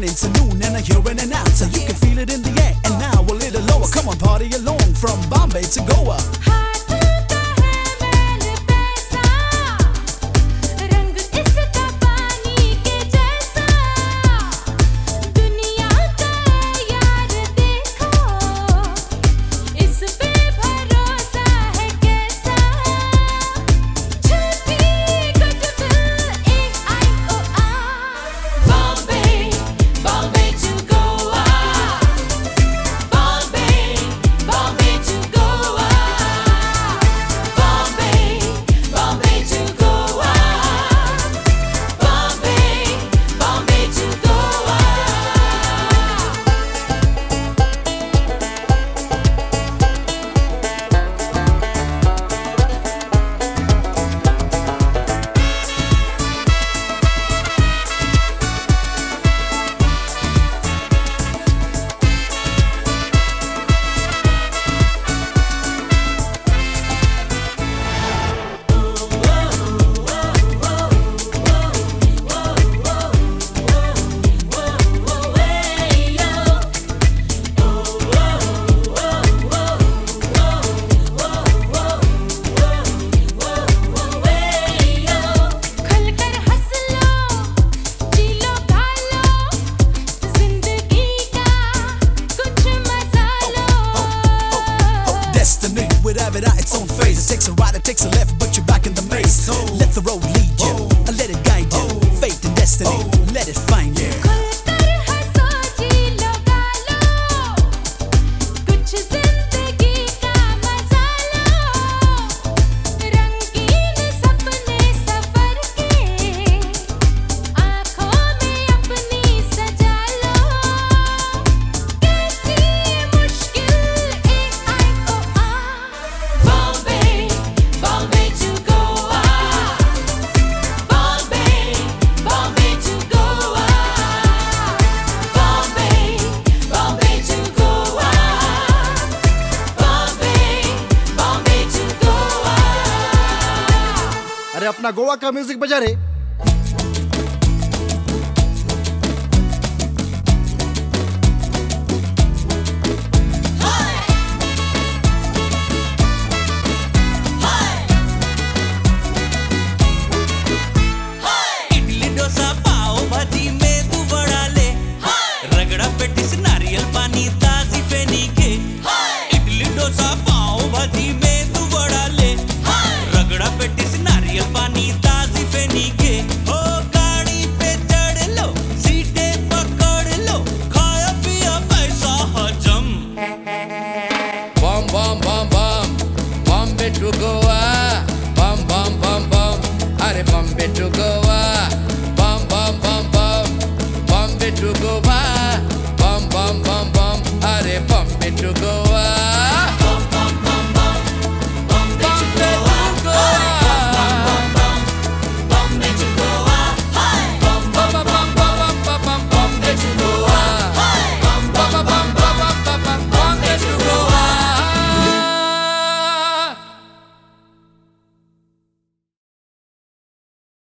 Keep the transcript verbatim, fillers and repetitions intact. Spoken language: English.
morning to noon, and I hear an announcer. You can feel it in the air, and now a little lower. Come on, party along from Bombay to Goa. Its own phase. It takes a right, it takes a left, but you're back in the maze. Let the road lead you, and let it guide you. Faith and destiny, let it find you. अरे अपना गोवा का music बजा रे।